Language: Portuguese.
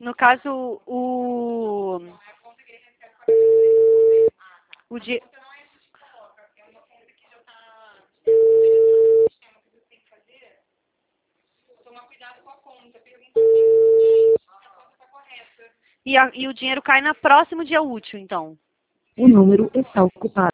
No caso, o dia... E o dinheiro cai no próximo dia útil, então? O número está ocupado.